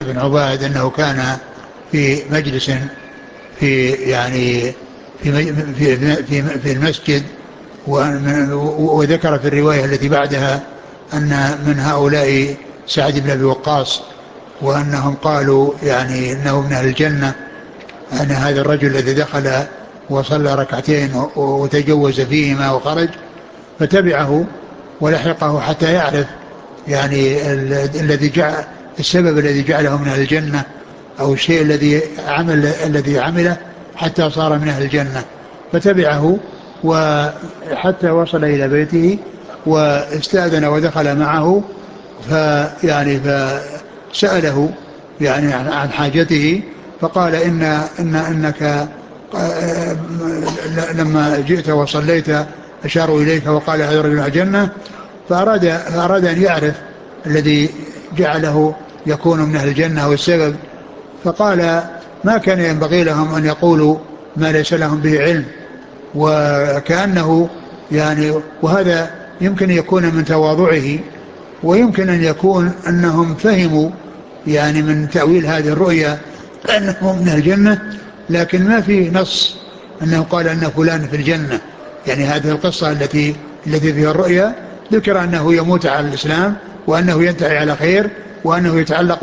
بن عباد أنه كان في مجلس في يعني في المسجد، وذكر في الرواية التي بعدها أن من هؤلاء سعد بن أبي وقاص، وأنهم قالوا يعني أنه من أهل الجنة، أن هذا الرجل الذي دخل وصلى ركعتين وتجوز فيهما وخرج، فتبعه ولحقه حتى يعرف يعني السبب الذي جعله من أهل الجنة، أو الشيء الذي عمله حتى صار من أهل الجنة. فتبعه وحتى وصل إلى بيته واستأذن ودخل معه، فسأله يعني عن حاجته، فقال إنك لما جئت وصليت أشاروا إليك وقال هذا رجل الجنة، فأراد أن يعرف الذي جعله يكون من أهل الجنة والسبب، فقال ما كان ينبغي لهم أن يقولوا ما ليس لهم به علم. وكأنه يعني، وهذا يمكن يكون من تواضعه، ويمكن أن يكون أنهم فهموا يعني من تأويل هذه الرؤيا أنه من الجنة، لكن ما في نص أنه قال أن فلان في الجنة. يعني هذه القصة التي فيها الرؤيا ذكر أنه يموت على الإسلام، وأنه ينتهي على خير، وأنه يتعلق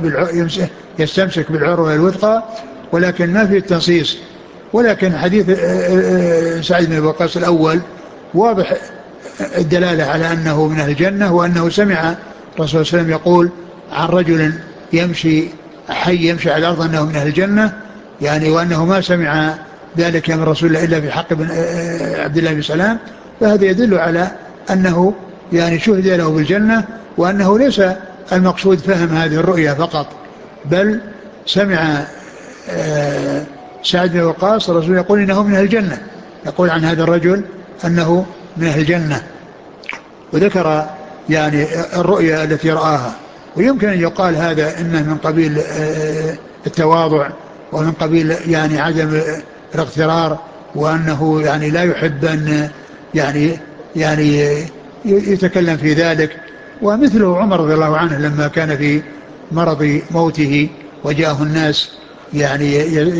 يستمسك بالعروة الوثقى، ولكن ما في التنصيص. ولكن حديث سعيد بن وقاص الأول واضح الدلالة على أنه من أهل الجنة، وأنه سمع الرسول صلى الله عليه وسلم يقول عن رجل يمشي على الأرض أنه من أهل الجنة، يعني وأنه ما سمع ذلك من رسول الله إلا في حق عبد الله بن سلام. فهذا يدل على أنه يعني شهد له بالجنة، وأنه ليس المقصود فهم هذه الرؤيا فقط، بل سمع سعد بن وقاص الرسول يقول إنه من أهل الجنة، يقول عن هذا الرجل أنه من أهل الجنة، وذكر يعني الرؤيا التي رآها. ويمكن أن يقال هذا إنه من قبيل التواضع، ومن قبيل يعني عدم الاغترار، وأنه يعني لا يحب أن يعني يتكلم في ذلك. ومثله عمر رضي الله عنه لما كان في مرض موته وجاءه الناس يعني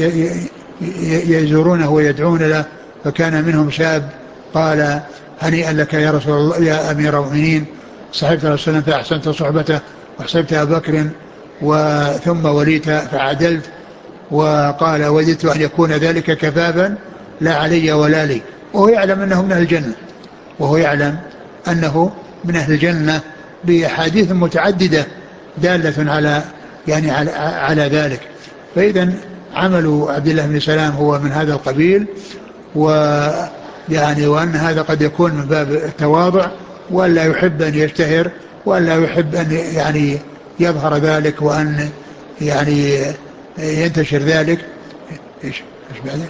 يزورونه ويدعون له، فكان منهم شاب قال هنيئا لك يا رسول الله يا أمير المؤمنين، صحبت رسول الله فأحسنت صحبته، وحسبت أبا بكر ثم وليت فعدلت، وقال وددت أن يكون ذلك كفافا لا علي ولا لي. وهو يعلم أنه من أهل الجنة، وهو يعلم أنه من أهل الجنة بأحاديث متعددة دالة على يعني على ذلك. فإذا عمل عبد الله بن سلام هو من هذا القبيل، ويعني وأن هذا قد يكون من باب التواضع، وأن لا يحب أن يشتهر، وأن لا يحب أن يعني يظهر ذلك، وأن يعني ينتشر ذلك. إيش بعده؟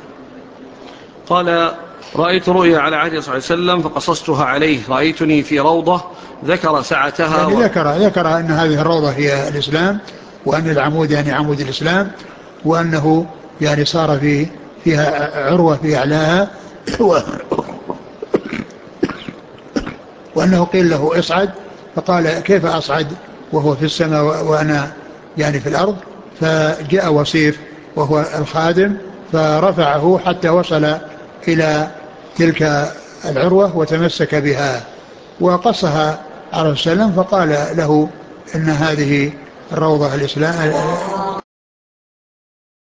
قال رأيت رؤيا على عهد صلى الله عليه وسلم فقصصتها عليه، رأيتني في روضة، ذكر سعتها يعني ذكر أن هذه الروضة هي الإسلام، وأن العمود يعني عمود الإسلام، وأنه يعني صار فيها عروة في أعلاها، وأنه قيل له اصعد، فقال كيف أصعد وهو في السماء وأنا يعني في الأرض؟ فجاء وصيف وهو الخادم فرفعه حتى وصل إلى تلك العروة وتمسك بها وقصها عليه السلام، فقال له إن هذه الروضة الإسلام